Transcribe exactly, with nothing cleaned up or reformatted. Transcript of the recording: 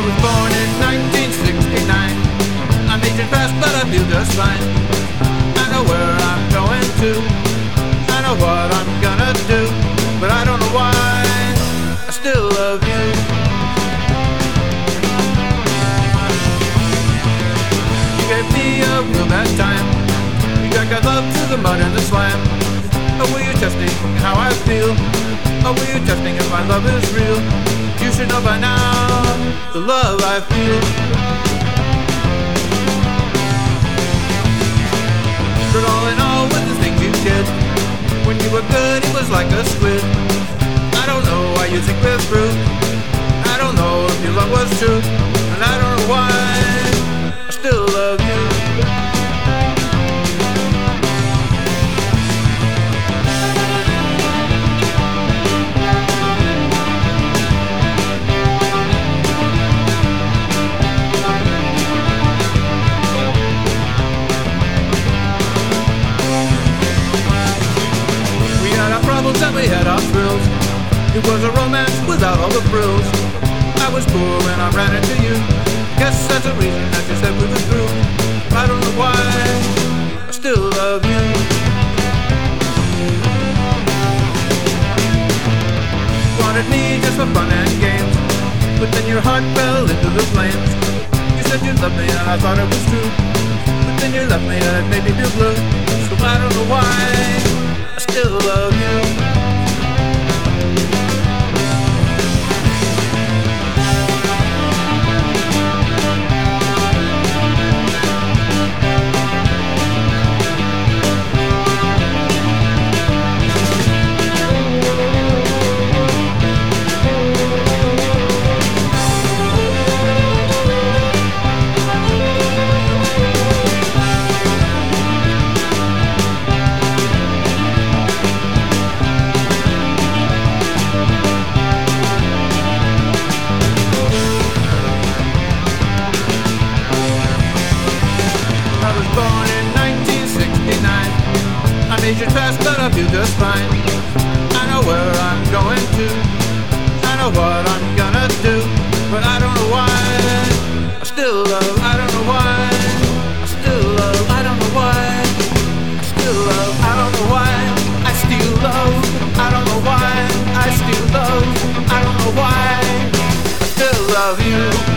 was born in nineteen sixty-nine. I'm aging fast, but I feel just fine. I know where I'm going to, I know what I'm gonna do, but I don't know why I still love you. You gave me a real bad time. You dragged our love through the mud and the slime. Oh, were you testing how I feel? Oh, were you testing if my love is real? You should know by now the love I feel. But all in all, with the things you did, when you were good, it was like a squid. I don't know why you think we're through. I don't know if your love was true, and I don't know why I still love you. And we had our thrills. It was a romance without all the frills. I was poor when I ran into you. Guess that's the reason that you said we were through. I don't know why I still love you. Wanted me just for fun and games, but then your heart fell into the flames. You said you loved me and I thought it was true, but then you left me and it made me feel blue. So I don't know why I still love you. Born in nineteen sixty-nine. I'm aging fast, but I feel just fine. I know where I'm going to, I know what I'm gonna do, but I don't know why I still love. I don't know why I still love. I don't know why I still love. I don't know why I still love. I don't know why I still love. I don't know why I still love you.